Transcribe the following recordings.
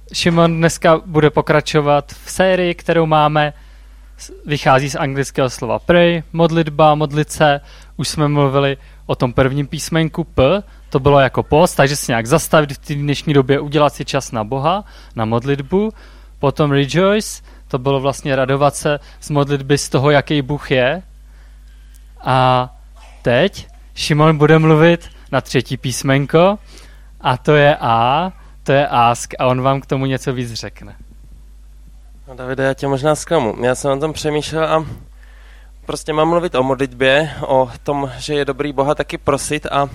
Šimon dneska bude pokračovat v sérii, kterou máme, vychází z anglického slova pray, modlitba, modlit se. Už jsme mluvili o tom prvním písmenku P, to bylo jako post, takže si nějak zastavit v té dnešní době, udělat si čas na Boha, na modlitbu. Potom rejoice, to bylo vlastně radovat se z modlitby z toho, jaký Bůh je. A teď Šimon bude mluvit na třetí písmenko a to je A, to je ask a on vám k tomu něco víc řekne. No Davide, já tě možná zklamu. Já jsem o tom přemýšlel a prostě mám mluvit o modlitbě, o tom, že je dobrý Boha taky prosit a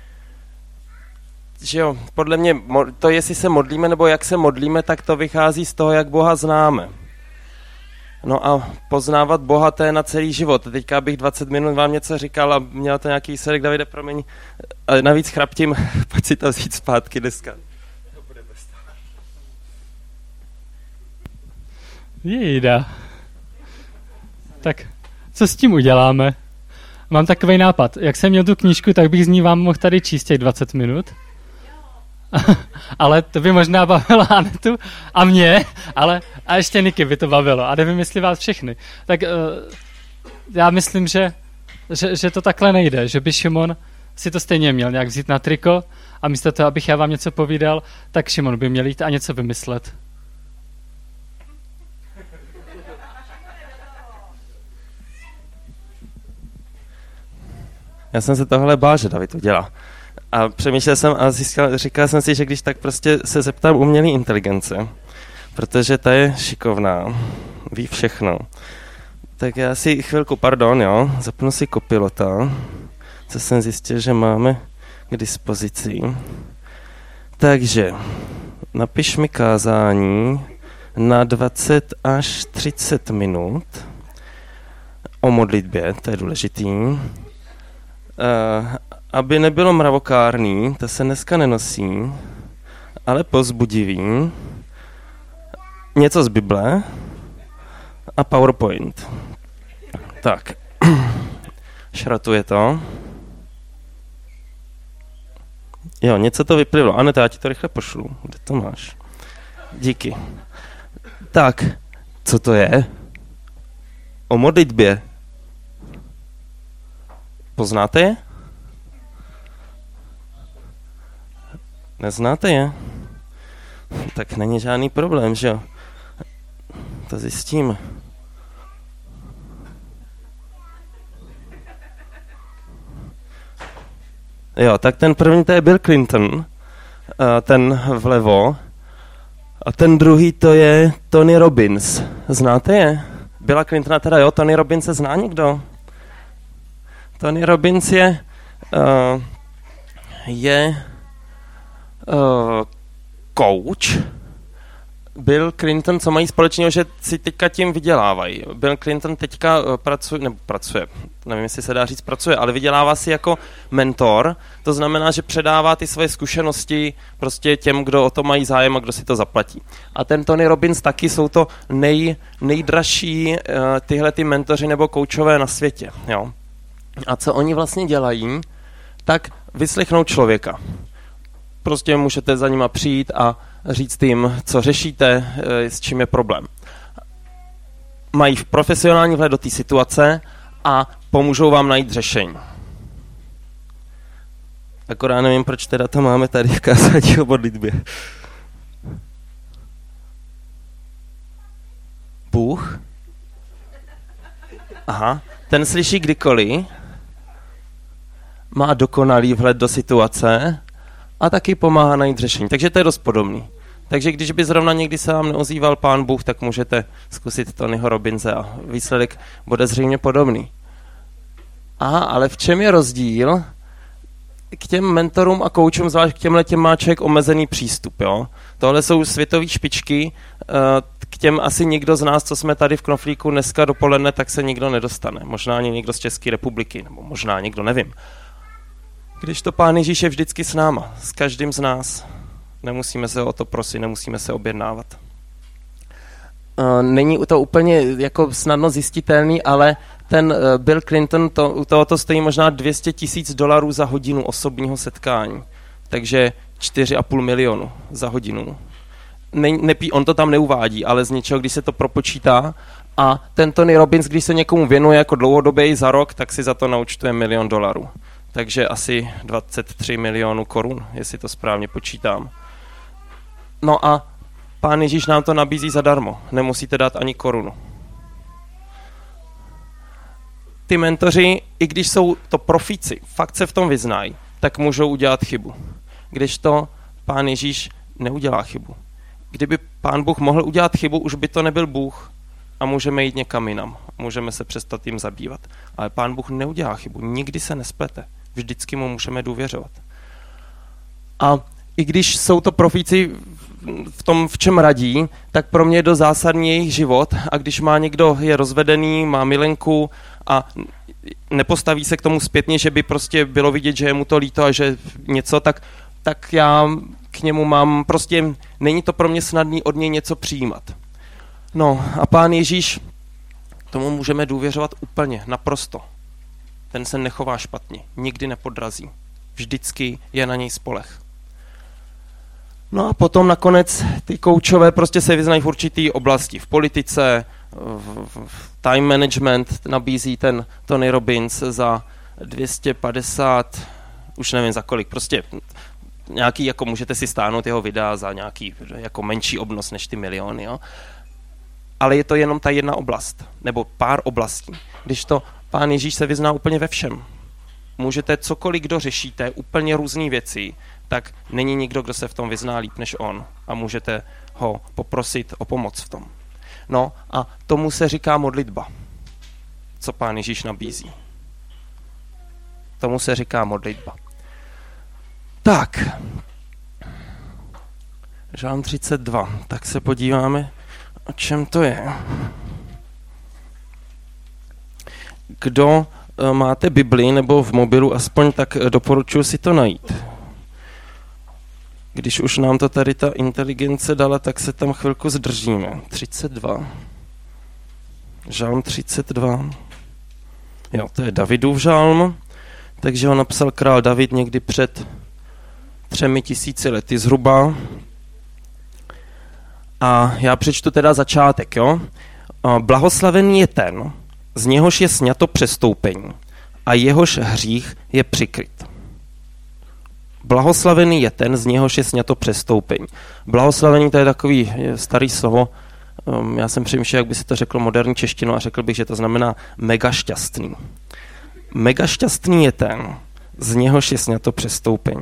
že jo, podle mě to, jestli se modlíme nebo jak se modlíme, tak to vychází z toho, jak Boha známe. No a poznávat Boha, to je na celý život. Teďka bych 20 minut vám něco říkal a měl to nějaký výsledek, Davide, promiň. A navíc chraptím, pojď si to vzít zpátky dneska. Jejda. Tak, co s tím uděláme? Mám takový nápad. Jak jsem měl tu knížku, tak bych z ní vám mohl tady číst těch 20 minut. Ale to by možná bavilo Anetu a mě, ale a ještě Niky by to bavilo. A nevím, jestli vás všechny. Tak já myslím, že to takhle nejde. Že by Šimon si to stejně měl nějak vzít na triko a místo toho, abych já vám něco povídal, tak Šimon by měl jít a něco vymyslet. Já jsem se tohle bál, že David to dělá. A přemýšlel jsem a říkal jsem si, že když tak prostě se zeptám umělé inteligence, protože ta je šikovná, ví všechno. Tak já si chvilku, zapnu si Copilota, co jsem zjistil, že máme k dispozici. Takže napiš mi kázání na 20 až 30 minut o modlitbě, to je důležitý. Aby nebylo mravokárný, to se dneska nenosí, ale povzbudivý, něco z Bible a PowerPoint. Tak, šratuje to. Jo, něco to vyplivlo. Aneto, já ti to rychle pošlu. Kde to máš? Díky. Tak, co to je? O modlitbě. Poznáte je? Neznáte je? Tak není žádný problém, že jo? To zjistíme. Jo, tak ten první to je Bill Clinton, ten vlevo. A ten druhý to je Tony Robbins. Znáte je? Billa Clintona teda jo, Tony Robbins se zná někdo? Tony Robbins je coach. Bill Clinton, co mají společného, že si teďka tím vydělávají. Bill Clinton teďka pracuje, nevím, jestli se dá říct pracuje, ale vydělává si jako mentor, to znamená, že předává ty svoje zkušenosti prostě těm, kdo o to mají zájem a kdo si to zaplatí. A ten Tony Robbins taky jsou to nejdražší tyhle ty mentoři nebo koučové na světě. Jo. A co oni vlastně dělají, tak vyslechnou člověka. Prostě můžete za nima přijít a říct jim, co řešíte, s čím je problém. Mají profesionální vhled do té situace a pomůžou vám najít řešení. Akorát nevím, proč teda to máme tady v kázání o modlitbě. Bůh? Aha, ten slyší kdykoliv, má dokonalý vhled do situace a taky pomáhá najít řešení. Takže to je dost podobný. Takže když by zrovna někdy se vám neozýval Pán Bůh, tak můžete zkusit Tonyho Robbinse a výsledek bude zřejmě podobný. Aha, ale v čem je rozdíl? K těm mentorům a koučům, zvlášť k těmhletěm má člověk omezený přístup. Jo? Tohle jsou světové špičky, k těm asi nikdo z nás, co jsme tady v Knoflíku dneska dopoledne, tak se nikdo nedostane. Možná ani někdo z České republiky, nebo možná někdo, nevím. Když to Pán Ježíš je vždycky s náma, s každým z nás. Nemusíme se o to prosit, nemusíme se objednávat. Není to úplně jako snadno zjistitelný, ale ten Bill Clinton, u tohoto stojí možná $200,000 za hodinu osobního setkání. Takže 4,5 milionu za hodinu. on to tam neuvádí, ale z něčeho, když se to propočítá. A ten Tony Robbins, když se někomu věnuje jako dlouhodobě za rok, tak si za to naúčtuje $1 milion. Takže asi 23 milionů korun, jestli to správně počítám. No a Pán Ježíš nám to nabízí zadarmo. Nemusíte dát ani korunu. Ty mentoři, i když jsou to profíci, fakt se v tom vyznají, tak můžou udělat chybu. Kdežto Pán Ježíš neudělá chybu. Kdyby Pán Bůh mohl udělat chybu, už by to nebyl Bůh a můžeme jít někam jinam. Můžeme se přestat tím zabývat. Ale Pán Bůh neudělá chybu. Nikdy se nesplete. Vždycky mu můžeme důvěřovat. A i když jsou to profíci v tom, v čem radí, tak pro mě je dost zásadní jejich život. A když má někdo, je rozvedený, má milenku a nepostaví se k tomu zpětně, že by prostě bylo vidět, že je mu to líto a že něco, tak já k němu mám, prostě není to pro mě snadný od něj něco přijímat. No a Pán Ježíš, tomu můžeme důvěřovat úplně, naprosto. Ten se nechová špatně, nikdy nepodrazí. Vždycky je na něj spoleh. No a potom nakonec ty koučové prostě se vyznají v určitý oblasti. V politice, v time management nabízí ten Tony Robbins za 250, už nevím za kolik, prostě nějaký, jako můžete si stáhnout jeho videa za nějaký jako menší obnos než ty miliony, jo. Ale je to jenom ta jedna oblast, nebo pár oblastí. Když to Pán Ježíš se vyzná úplně ve všem. Můžete cokoliv, kdo řešíte, úplně různé věci, tak není nikdo, kdo se v tom vyzná líp než on a můžete ho poprosit o pomoc v tom. No a tomu se říká modlitba, co Pán Ježíš nabízí. Tomu se říká modlitba. Tak, Žálm 32, tak se podíváme, o čem to je. Kdo máte Bibli nebo v mobilu aspoň, tak doporučuji si to najít. Když už nám to tady ta inteligence dala, tak se tam chvilku zdržíme. 32. Žálm 32. Jo, to je Davidův žálm, takže ho napsal král David někdy před 3000 lety zhruba. A já přečtu teda začátek, jo. Blahoslavený je ten, z něhož je sňato přestoupení a jehož hřích je přikryt. Blahoslavený je ten, z něhož je sňato přestoupení. Blahoslavený, to je takový starý slovo. Já jsem přemýšlel, jak by se to řeklo moderní češtinou a řekl bych, že to znamená mega šťastný. Mega šťastný je ten, z něhož je sňato přestoupení.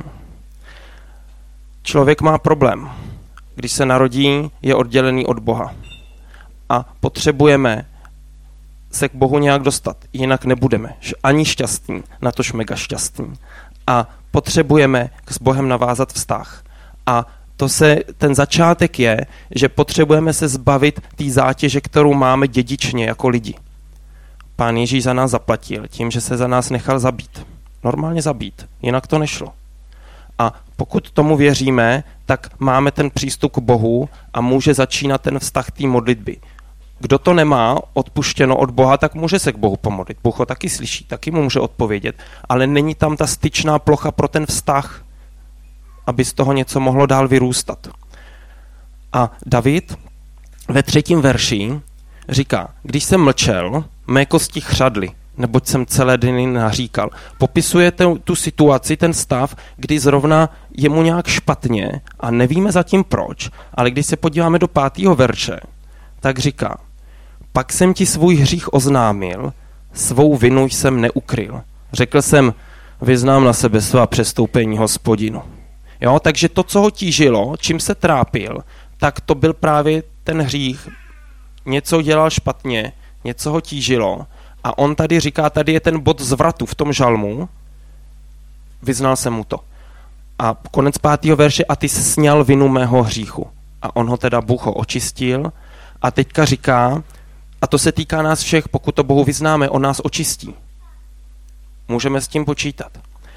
Člověk má problém. Když se narodí, je oddělený od Boha. A potřebujeme se k Bohu nějak dostat, jinak nebudeme ani šťastní, natož mega šťastní. A potřebujeme s Bohem navázat vztah. A ten začátek je, že potřebujeme se zbavit té zátěže, kterou máme dědičně jako lidi. Pán Ježíš za nás zaplatil tím, že se za nás nechal zabít. Normálně zabít, jinak to nešlo. A pokud tomu věříme, tak máme ten přístup k Bohu a může začínat ten vztah té modlitby. Kdo to nemá odpuštěno od Boha, tak může se k Bohu pomodlit. Bůh ho taky slyší, taky mu může odpovědět, ale není tam ta styčná plocha pro ten vztah, aby z toho něco mohlo dál vyrůstat. A David ve 3. verši říká, když jsem mlčel, mé kosti chřadly, neboť jsem celé dny naříkal. Popisuje tu situaci, ten stav, kdy zrovna je mu nějak špatně a nevíme zatím proč, ale když se podíváme do 5. verše, tak říká, pak jsem ti svůj hřích oznámil, svou vinu jsem neukryl. Řekl jsem, vyznám na sebe svá přestoupení, Hospodinu. Jo, takže to, co ho tížilo, čím se trápil, tak to byl právě ten hřích. Něco dělal špatně, něco ho tížilo a on tady říká, tady je ten bod zvratu v tom žalmu, vyznal jsem mu to. A konec 5. verše, a ty jsi sňal vinu mého hříchu. A on ho teda, Bůh ho očistil a teďka říká, a to se týká nás všech, pokud to Bohu vyznáme, on nás očistí. Můžeme s tím počítat.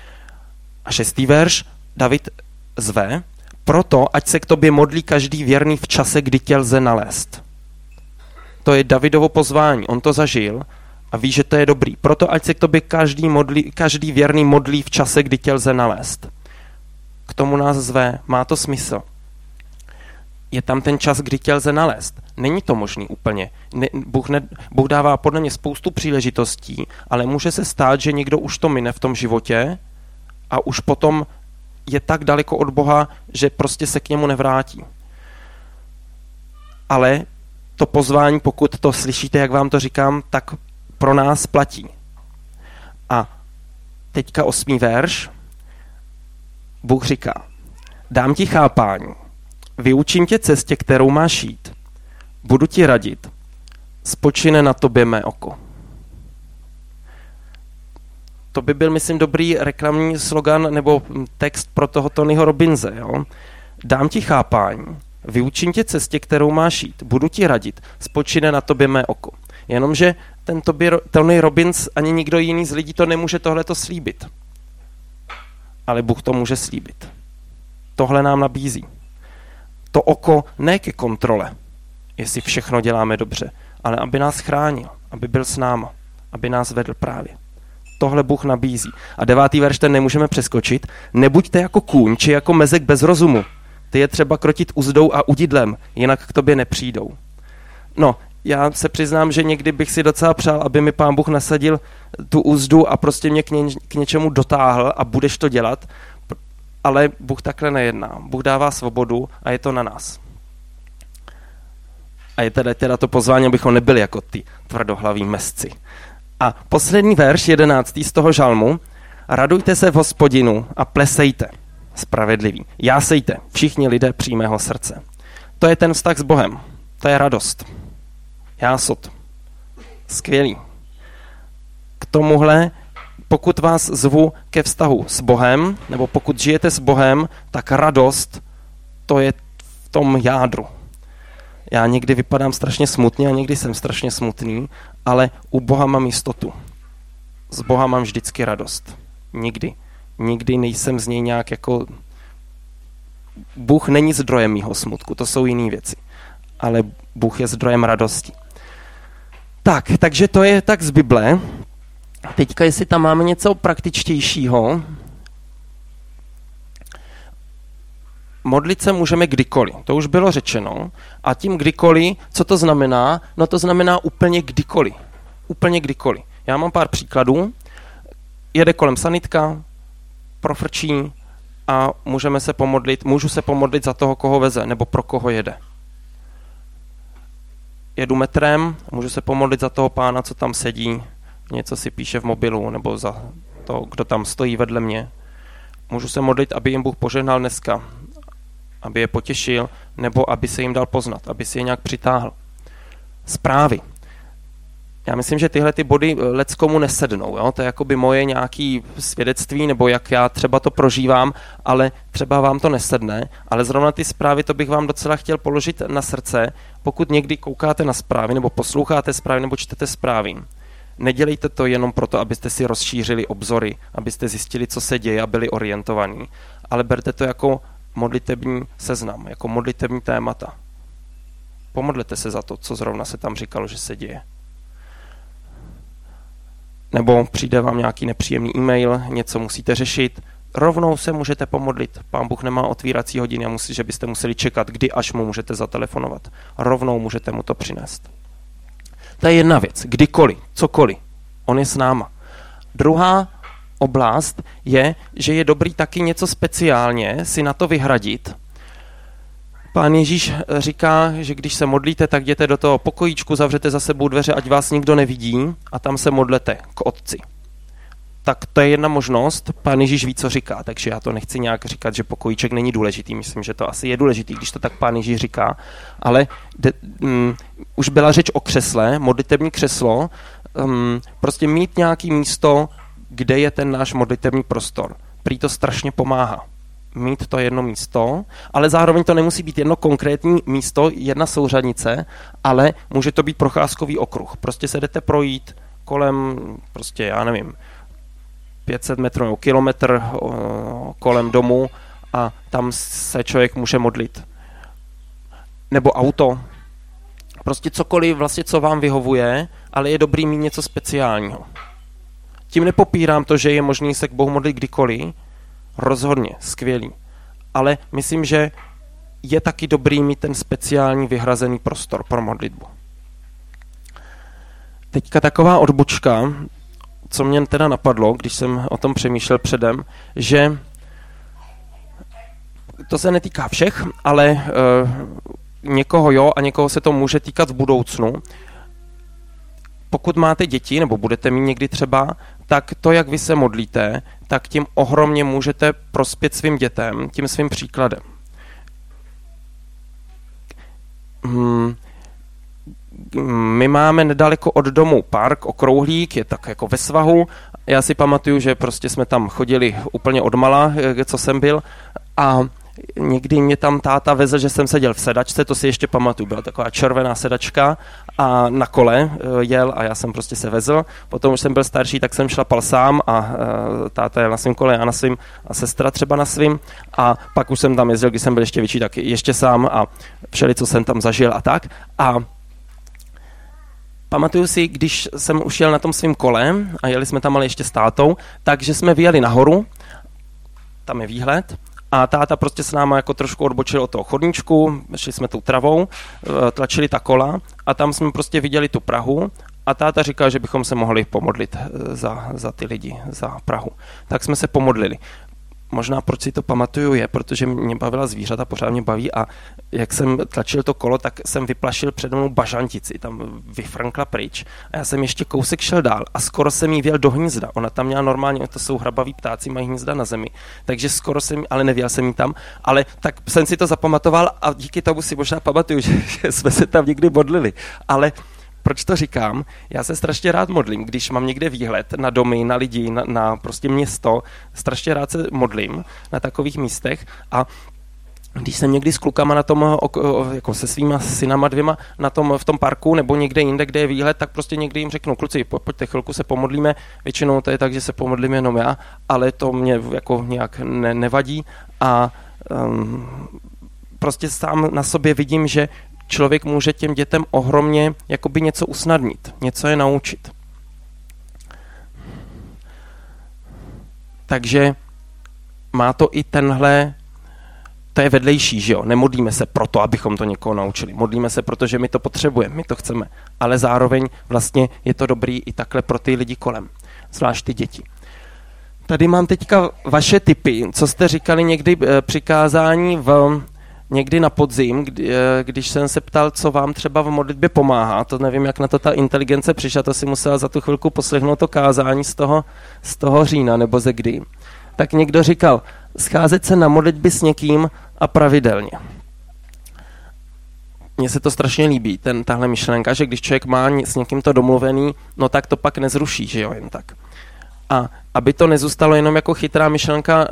A 6. verš, David zve, proto, ať se k tobě modlí každý věrný v čase, kdy tě lze nalézt. To je Davidovo pozvání, on to zažil a ví, že to je dobrý. Proto, ať se k tobě každý věrný modlí v čase, kdy tě lze nalézt. K tomu nás zve, má to smysl. je tam ten čas, kdy tě lze nalézt. Není to možný úplně. Bůh dává podle mě spoustu příležitostí, ale může se stát, že někdo už to mine v tom životě a už potom je tak daleko od Boha, že prostě se k němu nevrátí. Ale to pozvání, pokud to slyšíte, jak vám to říkám, tak pro nás platí. A teďka 8. verš. Bůh říká: dám ti chápání, vyučím tě cestě, kterou máš jít. Budu ti radit, spočine na tobě mé oko. To by byl, myslím, dobrý reklamní slogan nebo text pro toho Tonyho Robbinse. Jo? Dám ti chápání, vyučím tě cestě, kterou máš jít. Budu ti radit, spočine na tobě mé oko. Jenomže Tony Robbins ani nikdo jiný z lidí to nemůže tohleto slíbit. Ale Bůh to může slíbit. Tohle nám nabízí. To oko ne ke kontrole, jestli všechno děláme dobře, ale aby nás chránil, aby byl s náma, aby nás vedl právě. Tohle Bůh nabízí. A 9. verš ten nemůžeme přeskočit. Nebuďte jako kůň, či jako mezek bez rozumu. Ty je třeba krotit uzdou a udidlem, jinak k tobě nepřijdou. No, já se přiznám, že někdy bych si docela přál, aby mi Pán Bůh nasadil tu uzdu a prostě mě k něčemu dotáhl a budeš to dělat, ale Bůh takhle nejedná. Bůh dává svobodu a je to na nás. A je teda to pozvání, abychom nebyli jako ty tvrdohlaví mezci. A poslední verš, 11. z toho žalmu. Radujte se v Hospodinu a plesejte, spravedliví. Jásejte, všichni lidé přímého srdce. To je ten vztah s Bohem. To je radost. Jásot. Skvělý. K tomuhle, pokud vás zvu ke vztahu s Bohem, nebo pokud žijete s Bohem, tak radost, to je v tom jádru. Já někdy vypadám strašně smutně a někdy jsem strašně smutný, ale u Boha mám jistotu. Z Boha mám vždycky radost. Nikdy. Nikdy nejsem z něj nějak jako... Bůh není zdrojem mýho smutku, to jsou jiné věci. Ale Bůh je zdrojem radosti. Takže to je tak z Bible. Teďka, jestli tam máme něco praktičtějšího, modlit se můžeme kdykoliv. To už bylo řečeno. A tím kdykoliv, co to znamená? No to znamená úplně kdykoliv. Úplně kdykoliv. Já mám pár příkladů. Jede kolem sanitka, profrčí a můžu se pomodlit za toho, koho veze, nebo pro koho jede. Jedu metrem, můžu se pomodlit za toho pána, co tam sedí, něco si píše v mobilu, nebo za to, kdo tam stojí vedle mě. Můžu se modlit, aby jim Bůh požehnal dneska, aby je potěšil, nebo aby se jim dal poznat, aby si je nějak přitáhl. Zprávy. Já myslím, že tyhle ty body leckomu nesednou. Jo? To je jakoby moje nějaké svědectví, nebo jak já třeba to prožívám, ale třeba vám to nesedne. Ale zrovna ty zprávy, to bych vám docela chtěl položit na srdce. Pokud někdy koukáte na zprávy, nebo posloucháte zprávy, nebo čtete zprávy, nedělejte to jenom proto, abyste si rozšířili obzory, abyste zjistili, co se děje a byli orientovaní. Ale berte to jako modlitební seznam, jako modlitební témata. Pomodlete se za to, co zrovna se tam říkalo, že se děje. Nebo přijde vám nějaký nepříjemný e-mail, něco musíte řešit, rovnou se můžete pomodlit. Pán Bůh nemá otvírací hodiny a že byste museli čekat, kdy až mu můžete zatelefonovat. Rovnou můžete mu to přinést. To je jedna věc. Kdykoliv, cokoliv. On je s náma. Druhá oblast je, že je dobrý taky něco speciálně si na to vyhradit. Pán Ježíš říká, že když se modlíte, tak jděte do toho pokojíčku, zavřete za sebou dveře, ať vás nikdo nevidí a tam se modlete k Otci. Tak to je jedna možnost, Pán Ježíš ví, co říká, takže já to nechci nějak říkat, že pokojíček není důležitý, myslím, že to asi je důležitý, když to tak Pán Ježíš říká, ale už byla řeč o křesle, modlitební křeslo, prostě mít nějaký místo, kde je ten náš modlitební prostor. Prý to strašně pomáhá. Mít to jedno místo, ale zároveň to nemusí být jedno konkrétní místo, jedna souřadnice, ale může to být procházkový okruh. Prostě se jdete projít kolem, prostě já nevím, 500 metrů nebo kilometr kolem domu a tam se člověk může modlit. Nebo auto. Prostě cokoliv vlastně, co vám vyhovuje, ale je dobrý mít něco speciálního. Tím nepopírám to, že je možný se k Bohu modlit kdykoliv, rozhodně, skvělý. Ale myslím, že je taky dobrý mít ten speciální vyhrazený prostor pro modlitbu. Teďka taková odbočka, co mě teda napadlo, když jsem o tom přemýšlel předem, že to se netýká všech, ale někoho jo a někoho se to může týkat v budoucnu. Pokud máte děti, nebo budete mít někdy třeba, tak to, jak vy se modlíte, tak tím ohromně můžete prospět svým dětem, tím svým příkladem. My máme nedaleko od domu park, okrouhlík, je tak jako ve svahu. Já si pamatuju, že prostě jsme tam chodili úplně odmala, co jsem byl, a někdy mě tam táta vezl, že jsem seděl v sedačce, to si ještě pamatuju, byla taková červená sedačka a na kole jel a já jsem prostě se vezl. Potom už jsem byl starší, tak jsem šlapal sám a táta jel na svým kole, já na svým a sestra třeba na svým, a pak už jsem tam jezdil, když jsem byl ještě větší, tak ještě sám a všeli, co jsem tam zažil a tak. A pamatuju si, když jsem už jel na tom svým kole a jeli jsme tam ale ještě s tátou, takže jsme vyjeli nahoru, tam je výhled, a táta prostě s náma jako trošku odbočil od toho chodníčku, šli jsme tou travou, tlačili ta kola a tam jsme prostě viděli tu Prahu a táta říkal, že bychom se mohli pomodlit za ty lidi, za Prahu. Tak jsme se pomodlili. Možná proč si to pamatuju je, protože mě bavila zvířata, pořád mě baví, a jak jsem tlačil to kolo, tak jsem vyplašil před mnou bažantici, tam vyfrankla pryč a já jsem ještě kousek šel dál a skoro jsem jí vjel do hnízda. Ona tam měla normálně, to jsou hrabaví ptáci, mají hnízda na zemi, takže skoro jsem, ale nevěl jsem jí tam, ale tak jsem si to zapamatoval a díky tomu si možná pamatuju, že jsme se tam někdy modlili, ale proč to říkám? Já se strašně rád modlím, když mám někde výhled na domy, na lidi, na prostě město, strašně rád se modlím na takových místech, a když jsem někdy s klukama na tom, jako se svýma synama 2 v tom parku nebo někde jinde, kde je výhled, tak prostě někdy jim řeknu, kluci, pojďte chvilku se pomodlíme, většinou to je tak, že se pomodlím jenom já, ale to mě jako nějak nevadí a prostě sám na sobě vidím, že člověk může těm dětem ohromně jakoby něco usnadnit, něco je naučit. Takže má to i tenhle, to je vedlejší, že jo? Nemodlíme se proto, abychom to někoho naučili. Modlíme se, protože my to potřebujeme, my to chceme. Ale zároveň vlastně je to dobrý i takhle pro ty lidi kolem, zvlášť ty děti. Tady mám teďka vaše tipy, co jste říkali někdy při kázání někdy na podzim, když jsem se ptal, co vám třeba v modlitbě pomáhá, to nevím, jak na to ta inteligence přišla, to si musela za tu chvilku poslechnout to kázání z toho října, nebo ze kdy. Tak někdo říkal, scházet se na modlitby s někým a pravidelně. Mně se to strašně líbí, tahle myšlenka, že když člověk má s někým to domluvený, no tak to pak nezruší, že jo, jen tak. A aby to nezůstalo jenom jako chytrá myšlenka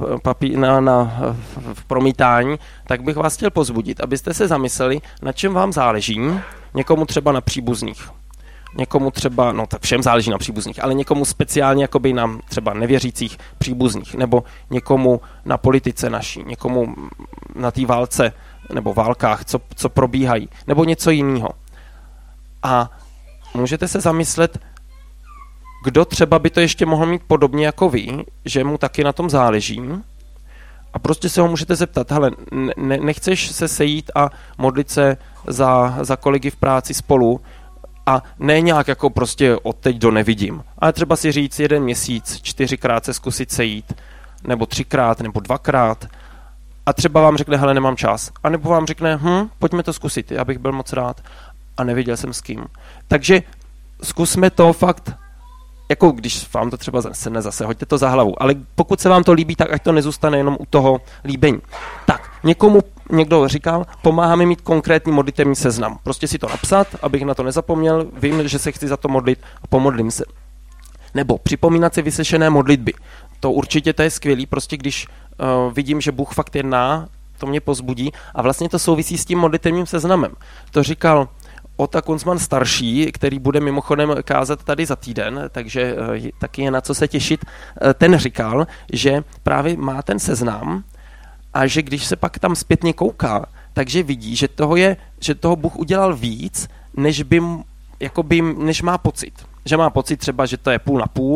v promítání, tak bych vás chtěl pozbudit, abyste se zamysleli, na čem vám záleží, někomu třeba na příbuzných, někomu třeba, no tak všem záleží na příbuzných, ale někomu speciálně jakoby na třeba nevěřících příbuzných, nebo někomu na politice naší, někomu na té válce nebo válkách, co probíhají, nebo něco jiného. A můžete se zamyslet, kdo třeba by to ještě mohl mít podobně jako vy, že mu taky na tom záleží, a prostě se ho můžete zeptat, hele, nechceš se sejít a modlit se za kolegy v práci spolu, a ne nějak jako prostě od teď do nevidím, ale třeba si říct 1 měsíc, 4krát se zkusit sejít, nebo 3krát, nebo 2krát, a třeba vám řekne, hele, nemám čas, a nebo vám řekne, pojďme to zkusit, já bych byl moc rád, a nevěděl jsem s kým. Takže zkusme to fakt, jako když vám to třeba sedne zase, hoďte to za hlavu, ale pokud se vám to líbí, tak ať to nezůstane jenom u toho líbení. Tak, někdo říkal, pomáhá mi mít konkrétní modlitevní seznam. Prostě si to napsat, abych na to nezapomněl, vím, že se chci za to modlit a pomodlím se. Nebo připomínat si vyslyšené modlitby. To určitě to je skvělý, prostě když vidím, že Bůh fakt jedná, to mě pozbudí a vlastně to souvisí s tím modlitevním seznamem. To říkal Ota Kunzman starší, který bude mimochodem kázat tady za týden, takže taky je na co se těšit. Ten říkal, že právě má ten seznam a že když se pak tam zpětně kouká, takže vidí, že toho Bůh udělal víc, než má pocit. Že má pocit třeba, že to je půl na půl,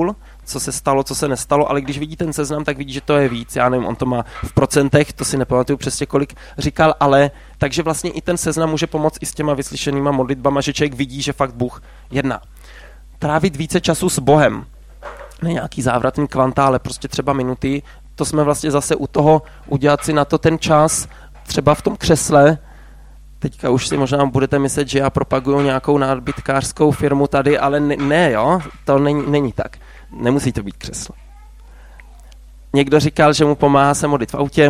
co se stalo, co se nestalo, ale když vidí ten seznam, tak vidí, že to je víc. Já nevím, on to má v procentech, to si nepamatuju přesně kolik říkal, ale takže vlastně i ten seznam může pomoct i s těma vyslyšenýma modlitbama, že člověk vidí, že fakt Bůh jedná. Trávit více času s Bohem. Ne nějaký závratný kvanta, ale prostě třeba minuty. To jsme vlastně zase u toho udělat si na to ten čas, třeba v tom křesle. Teďka už si možná budete myslet, že já propaguju nějakou nábytkářskou firmu tady, ale ne jo, to není tak. Nemusí to být křeslo. Někdo říkal, že mu pomáhá se modlit v autě.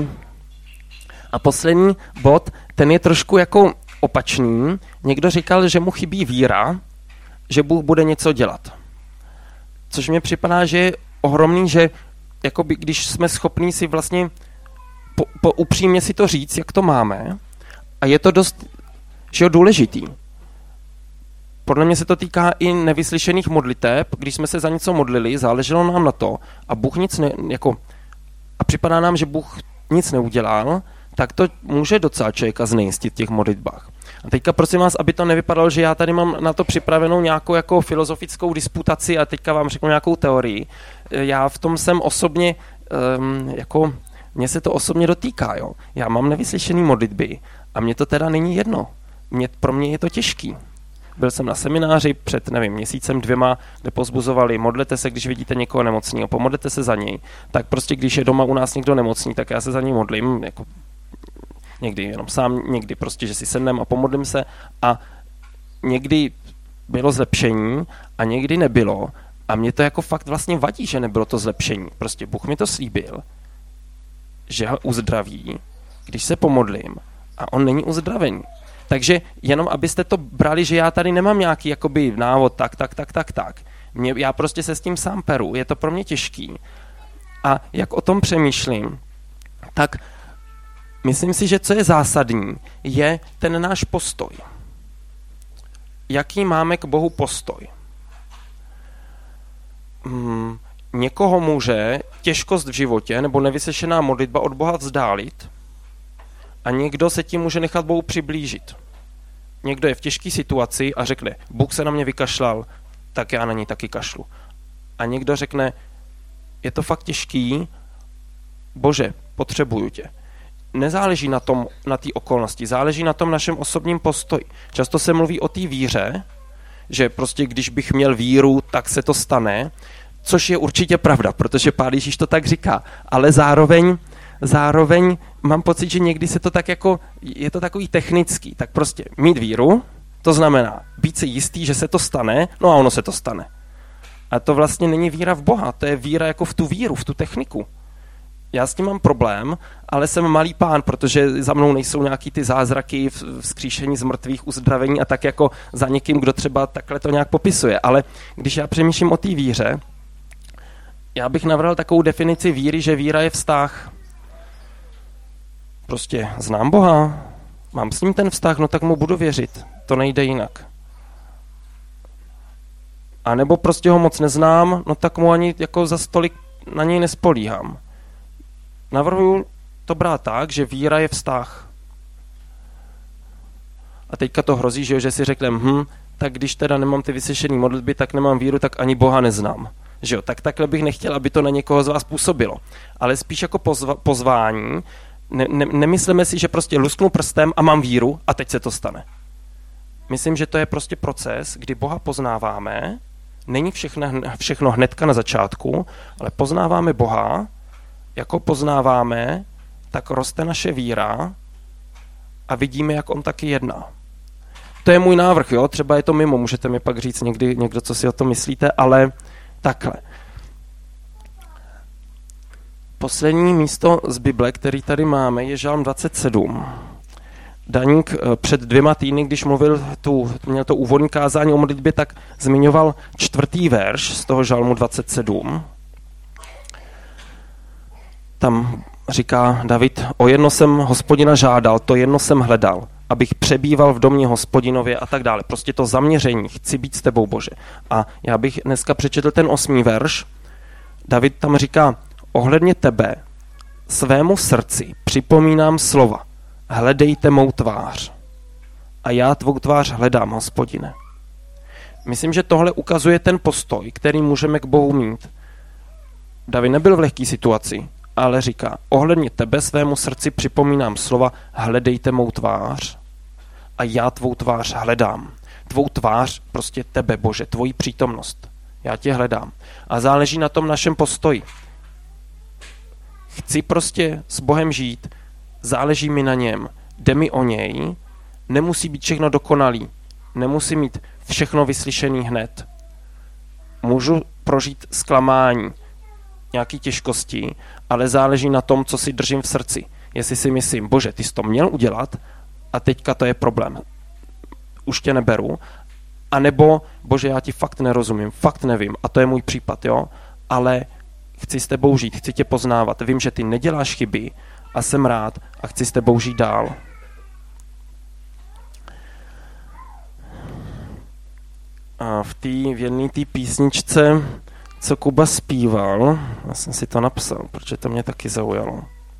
A poslední bod, ten je trošku jako opačný. Někdo říkal, že mu chybí víra, že Bůh bude něco dělat. Což mi připadá, že je ohromný, že jakoby, když jsme schopní si vlastně upřímně si to říct, jak to máme, a je to dost důležitý. Podle mě se to týká i nevyslyšených modliteb, když jsme se za něco modlili, záleželo nám na to a Bůh a připadá nám, že Bůh nic neudělal, tak to může docela člověka znejistit v těch modlitbách. A teďka prosím vás, aby to nevypadalo, že já tady mám na to připravenou nějakou jako filozofickou disputaci a teďka vám řeknu nějakou teorii. Já v tom jsem osobně, mně se to osobně dotýká, jo. Já mám nevyslyšený modlitby a mně to teda není jedno. Pro mě je to těžký. Byl jsem na semináři před, měsícem, 2, kde pozbuzovali, modlete se, když vidíte někoho nemocného, pomodlete se za něj. Tak prostě, když je doma u nás někdo nemocný, tak já se za něj modlím, jako někdy jenom sám, někdy prostě, že si sednem a pomodlím se a někdy bylo zlepšení a někdy nebylo a mě to jako fakt vlastně vadí, že nebylo to zlepšení. Prostě Bůh mi to slíbil, že ho uzdraví, když se pomodlím a on není uzdravený. Takže jenom abyste to brali, že já tady nemám nějaký jakoby návod tak. Já prostě se s tím sám peru, je to pro mě těžký. A jak o tom přemýšlím, tak myslím si, že co je zásadní, je ten náš postoj. Jaký máme k Bohu postoj? Někoho může těžkost v životě nebo nevyslyšená modlitba od Boha vzdálit a někdo se tím může nechat Bohu přiblížit. Někdo je v těžké situaci a řekne, Bůh se na mě vykašlal, tak já na něj taky kašlu. A někdo řekne, je to fakt těžký, Bože, potřebuju tě. Nezáleží na té okolnosti, záleží na tom našem osobním postoji. Často se mluví o té víře, že prostě když bych měl víru, tak se to stane, což je určitě pravda, protože Pán Ježíš to tak říká, ale zároveň mám pocit, že někdy se to tak jako, je to takový technický, tak prostě mít víru, to znamená být si jistý, že se to stane, no a ono se to stane. A to vlastně není víra v Boha, to je víra jako v tu víru, v tu techniku. Já s tím mám problém, ale jsem malý pán, protože za mnou nejsou nějaký ty zázraky, vzkříšení z mrtvých, uzdravení a tak jako za někým, kdo třeba takhle to nějak popisuje. Ale když já přemýšlím o té víře, já bych navrhl takovou definici víry, že víra je vztah. Prostě znám Boha, mám s ním ten vztah, no tak mu budu věřit. To nejde jinak. A nebo prostě ho moc neznám, no tak mu ani jako za stolik na něj nespolíhám. Navrhuji to brát tak, že víra je vztah. A teďka to hrozí, že si řekneme, tak když teda nemám ty vyslyšený modlitby, tak nemám víru, tak ani Boha neznám. Že jo? Tak takhle bych nechtěl, aby to na někoho z vás působilo. Ale spíš jako pozvání, nemyslíme si, že prostě lusknu prstem a mám víru a teď se to stane. Myslím, že to je prostě proces, kdy Boha poznáváme, není všechno hnedka na začátku, ale poznáváme Boha, jako poznáváme, tak roste naše víra a vidíme, jak on taky jedná. To je můj návrh, jo? Třeba je to mimo, můžete mi pak říct někdo, co si o tom myslíte, ale takhle. Poslední místo z Bible, který tady máme, je Žalm 27. Daník před 2 týdny, když měl to úvodní kázání o modlitbě, tak zmiňoval 4. verš z toho Žalmu 27. Tam říká David, o jedno jsem Hospodina žádal, to jedno jsem hledal, abych přebýval v domě Hospodinově a tak dále. Prostě to zaměření, chci být s tebou, Bože. A já bych dneska přečetl ten 8. verš. David tam říká, ohledně tebe, svému srdci připomínám slova, hledejte mou tvář. A já tvou tvář hledám, Hospodine. Myslím, že tohle ukazuje ten postoj, který můžeme k Bohu mít. David nebyl v lehké situaci, ale říká, ohledně tebe svému srdci připomínám slova, hledejte mou tvář a já tvou tvář hledám. Tvou tvář, prostě tebe, Bože, tvoji přítomnost. Já tě hledám. A záleží na tom našem postoji. Chci prostě s Bohem žít, záleží mi na něm, jde mi o něj, nemusí být všechno dokonalý, nemusí mít všechno vyslyšený hned. Můžu prožít zklamání, nějaký těžkosti, ale záleží na tom, co si držím v srdci. Jestli si myslím, Bože, ty jsi to měl udělat a teďka to je problém. Už tě neberu. A nebo, Bože, já ti fakt nerozumím, fakt nevím a to je můj případ, jo, ale chci s tebou žít, chci tě poznávat, vím, že ty neděláš chyby a jsem rád a chci s tebou žít dál. A v jedné té písničce, co Kuba zpíval, já jsem si to napsal, protože to mě taky zaujalo.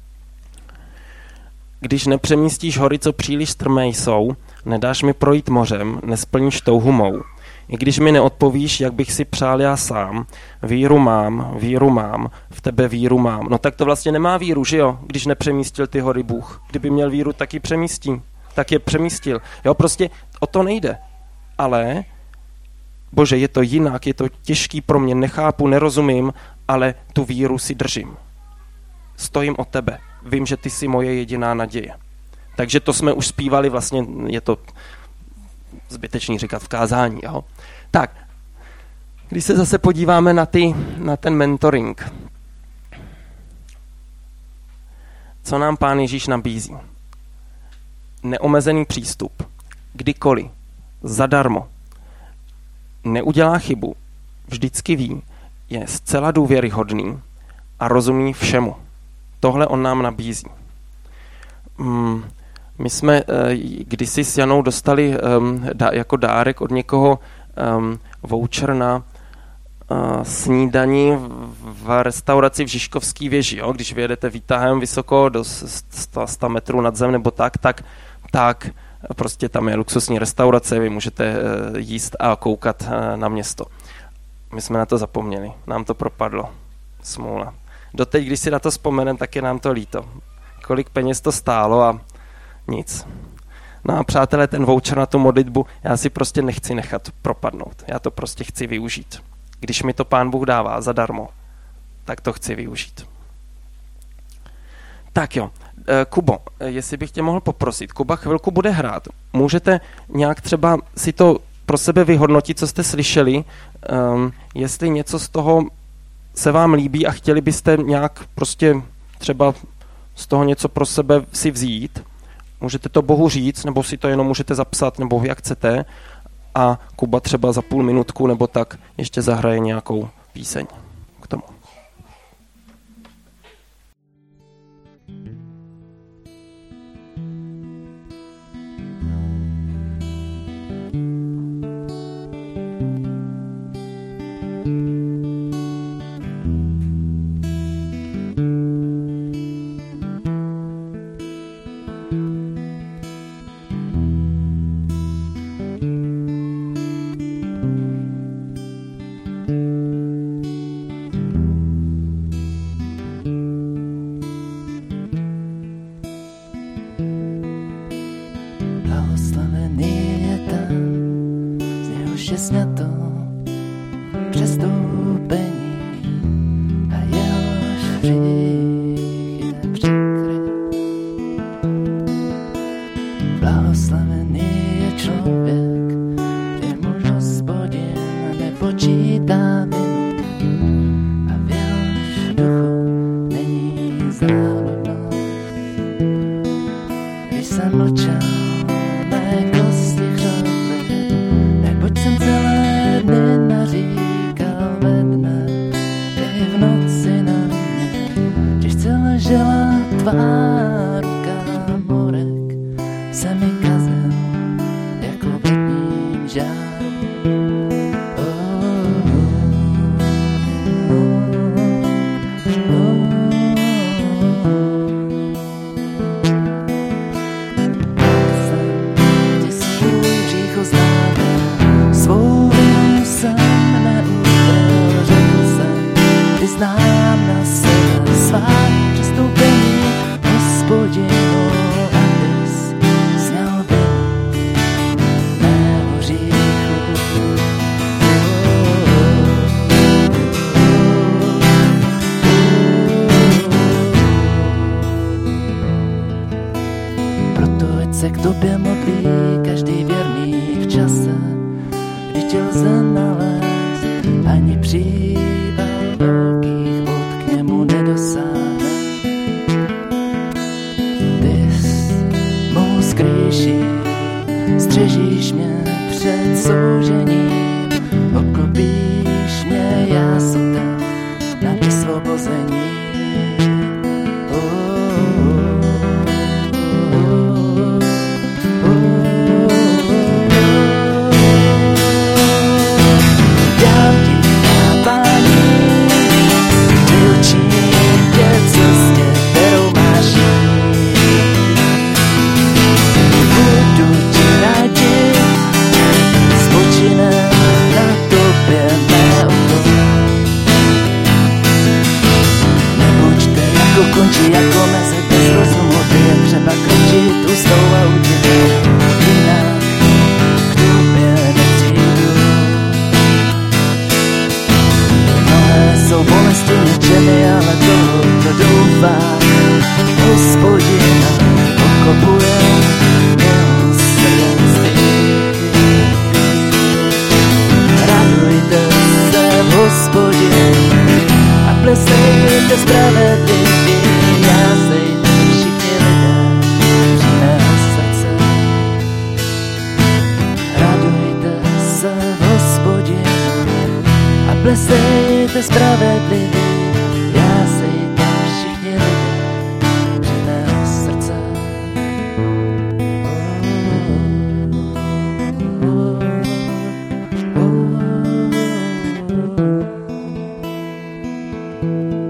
Když nepřemístíš hory, co příliš strmé jsou, nedáš mi projít mořem, nesplníš touhu mou. I když mi neodpovíš, jak bych si přál já sám, víru mám, v tebe víru mám. No tak to vlastně nemá víru, že jo, když nepřemístil ty hory Bůh. Kdyby měl víru, tak ji přemístí. Tak je přemístil. Jo, prostě o to nejde. Ale, Bože, je to jinak, je to těžký pro mě, nechápu, nerozumím, ale tu víru si držím. Stojím o tebe. Vím, že ty jsi moje jediná naděje. Takže to jsme už zpívali, vlastně je to zbytečný říkat v kázání. Jo? Tak, když se zase podíváme na ten mentoring, co nám Pán Ježíš nabízí? Neomezený přístup, kdykoliv, zadarmo, neudělá chybu, vždycky ví, je zcela důvěryhodný a rozumí všemu. Tohle on nám nabízí. My jsme kdysi s Janou dostali jako dárek od někoho voucher na snídani v restauraci v Žižkovské věži. Jo? Když vyjedete výtahem vysoko do 100 metrů nad zem nebo tak prostě tam je luxusní restaurace, vy můžete jíst a koukat na město. My jsme na to zapomněli, nám to propadlo. Smůla. Doteď, když si na to vzpomenem, tak je nám to líto. Kolik peněz to stálo a nic. No a přátelé, ten voucher na tu modlitbu, já si prostě nechci nechat propadnout. Já to prostě chci využít. Když mi to Pán Bůh dává zadarmo, tak to chci využít. Tak jo, Kubo, jestli bych tě mohl poprosit, Kuba chvilku bude hrát. Můžete nějak třeba si to pro sebe vyhodnotit, co jste slyšeli, jestli něco z toho se vám líbí a chtěli byste nějak prostě třeba z toho něco pro sebe si vzít. Můžete to Bohu říct, nebo si to jenom můžete zapsat, nebo jak chcete. A Kuba třeba za půl minutku nebo tak ještě zahraje nějakou píseň k tomu. Znám tobě modlí každý věrný v čase, kdy tě lze nalézt, ani příval velkých vod k němu nedosáhne. Ty mou skrýši, střežíš mě před soužením, obklopíš mě jásotem na vysvobození. Končí jako mezi bez rozumu, ty je třeba kročit ústou a utěkat, jinak k tobě nepřijdu. Mnohé jsou bolesti ničeny, ale toho, kdo doufá, Hospodina obklopuje milosrdenství. Radujte se v Hospodě a plesejte spravedlivě. Jásejte všichni lidé upřímného srdce. Radujte se v Hospodinu a plesejte spravedlivě. Jásejte všichni lidé upřímného srdce. Oh, oh, oh, oh.